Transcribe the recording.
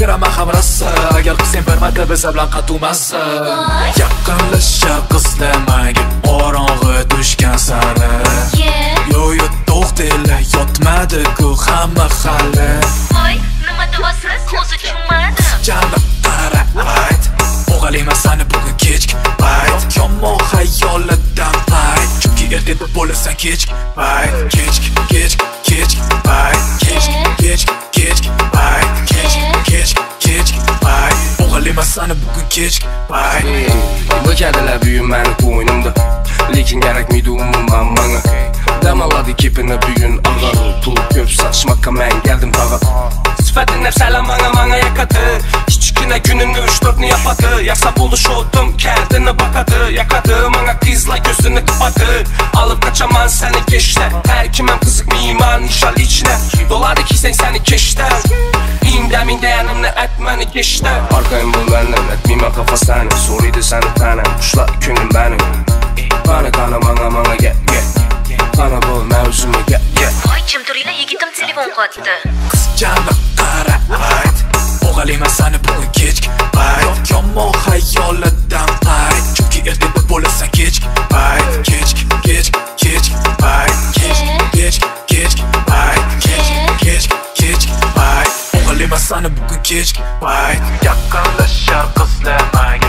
beraman ham rosa. Agar qilsang bir marta biza bilan qatuvmasa. Yaqinlashar qizlar menga qorong'i tushgan sari. Yo to'xtanglar, yotmadi-ku hamma hali. Voy, nima deyapsiz? O'zi tushunmadim. Janob qara, ayt. O'g'layman seni bugun kechki payt. Yomon xayolidan qayt. Chunki ertaga bo'lasan kechki payt. Kechki payt. Kechki payt. O'g'layman seni bugun kechki payt. Bo'kadilar buyum meni qo'ynimda, lekin kerakmaydi umuman menga. Damaladi kepini bugun ag'ar, pul ko'p saçmakka men geldim tag'a. Sifatini salam manga yakadi. Kichkina kunini 3-4 ni yapadi. Yaxsa bo'ldi shotim, kardini bakadi. Yakadi manga qizlar ko'zini qipadi. Olib qachaman seni keshda. Har kimam qiziqmayman nishalichna. Doladi kiysang seni keshda. Minda yanimni aytmani keshda. Orqang bo'lgandan aytmayman qafasdan. So'raydi seni tanam, qushlar ko'nglim benim. Qani manga get. Qani bo'l mavzuma get. Voy, jim turinglar, yigitim telefon qotdi. Janob qara, ayt. O'g'layman seni bugun kechki payt. Yomon xayolidan qayt. Chunki ertaga bo'lasan kechki payt. Kechki payt. O'g'layman seni bugun kechki payt. Yaqinlashar qizlar menga